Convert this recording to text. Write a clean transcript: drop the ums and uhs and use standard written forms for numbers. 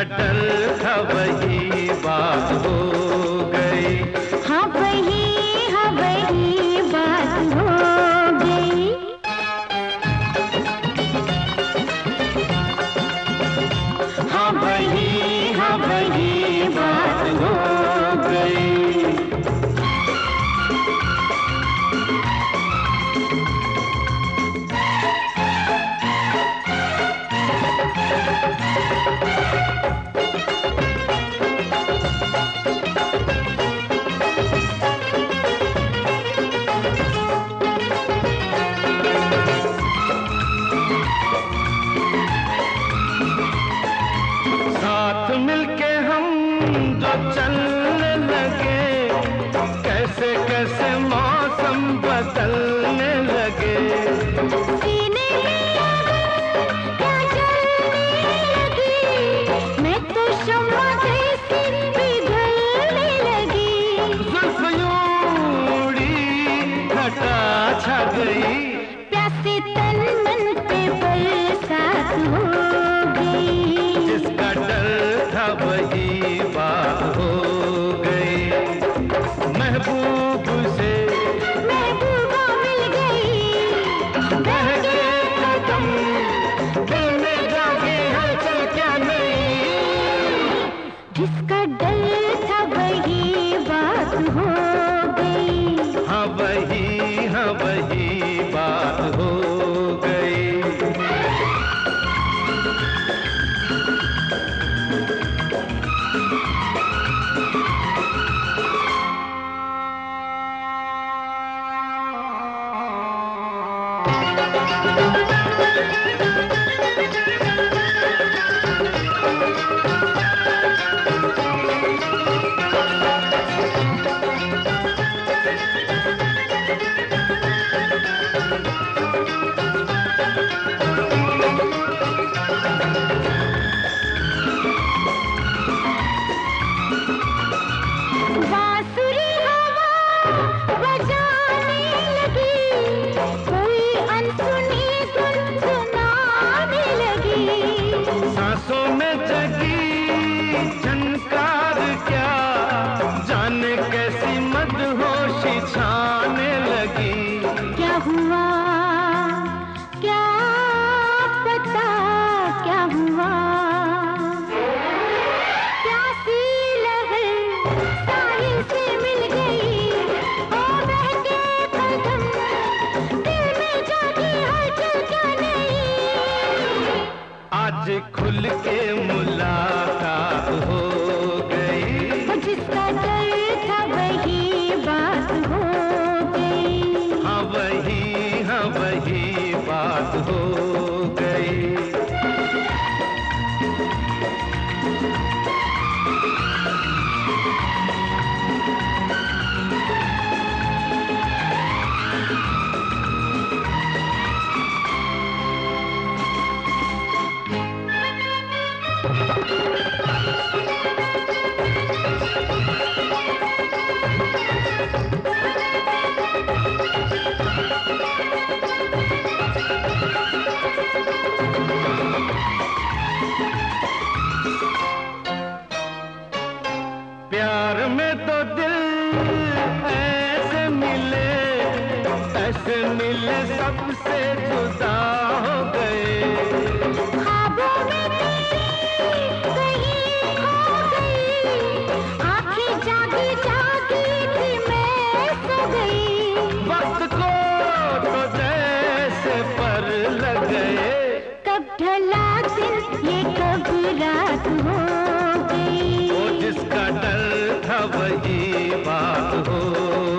डर था वही बात हो गई। हाँ वही बात हो गई। हाँ वही बात हो गई। साथ मिलके हम जो चलने लगे, कैसे कैसे मौसम बदलने लगे। सीने में क्या जलने लगी, मैं तो शम्मा जैसी पिघलने लगी। जुल्फ यूं उड़ी, घटा छा गई, प्यासे तन मन पे बरसात हो गई। जिसका डर था वही बात हो गई। महबूब से महबूबा मिल गई, बहके कदम, दिल में जागे हलचल क्या नहीं। जिसका डर था वही बात हो गई। हाँ वही बात हो गई। बांसुरी हवा बजाने लगी, कोई अनसुनी धुन सुनाने लगी। सांसों में जगी झनकार क्या, जाने कैसी मदहोशी छाने लगी। क्या हुआ क्या पता क्या हुआ, प्यासी लहर साहिल से मिल गई। ओ बहके कदम, दिल में जागी हलचल क्या नहीं। आज खुल के मुलाकात हो गई। वो जिसका डर था वही बात हो गई। हाँ वही बात हो गई। प्यार में तो दिल ऐसे मिले सबसे जुदा हो गए। ख्वाबों में तेरी कहीं खो गई, आंखें जागी जागी थी मैं सो गई। वक्त को तो जैसे पर लग गए, कब ढला दिन ये कब रात हो गई। वो जिसका डर था वही बात हो